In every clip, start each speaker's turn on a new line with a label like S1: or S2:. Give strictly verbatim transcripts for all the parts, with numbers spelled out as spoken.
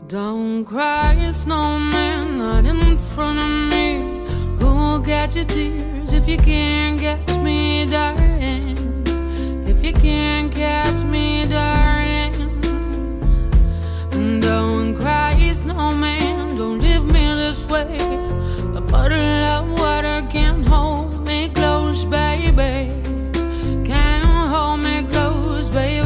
S1: Don't cry, snowman, not in front of me. Who'll catch your tears if you can't catch me, darling? If you can't catch me, darling. Don't cry, snowman, don't leave me this way. A bottle of water can't hold me close, baby. Can't hold me close, baby.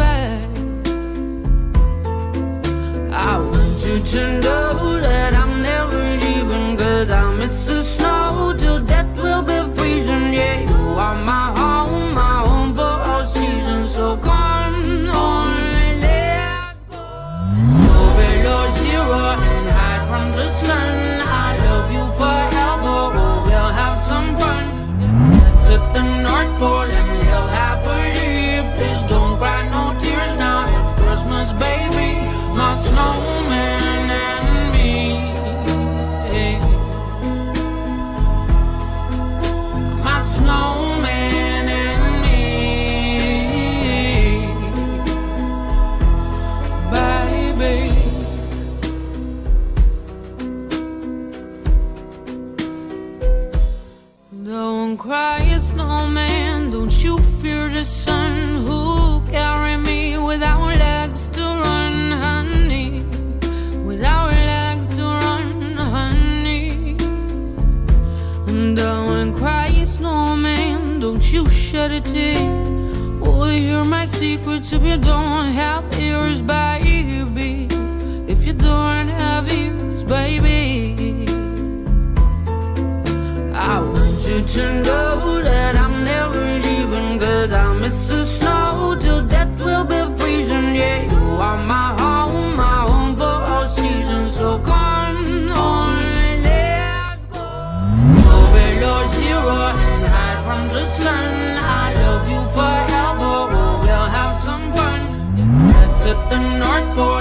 S1: I want you to know that I'm never leaving, 'cause I miss the snow till death will be freezing. Yeah, you are my home, my home for all seasons. So come on, let's go. Let's go below zero and hide from the sun. I love you forever, oh, we'll have some fun. Let's hit the North Pole and live happily. Please don't cry no tears now, it's Christmas, baby. My snowman and me, hey. My snowman and me, baby. Don't cry, snowman, don't you fear the sun. Who'll carry me without legs to run, honey? Without legs to run, honey. Don't cry, snowman, don't you shed a tear. Oh, hear my secrets if you don't have ears, baby. If you don't have ears, baby. I want you to know that I'm never leaving, 'cause I miss the snow till death will be freezing. Yeah, you are my home, my home for all seasons. So come on, let's go. Go below zero and hide from the sun. I love you forever, oh, we'll have some fun. Let's hit the North Pole